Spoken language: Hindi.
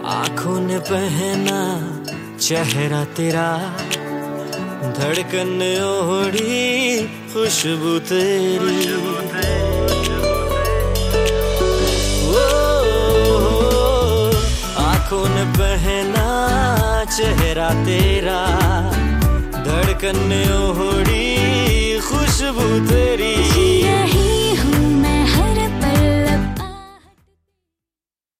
आंखों ने पहना चेहरा तेरा, धड़कन ओढ़ी खुशबू तेरी। आंखों ने पहना चेहरा तेरा, धड़कन ओढ़ी खुशबू तेरी।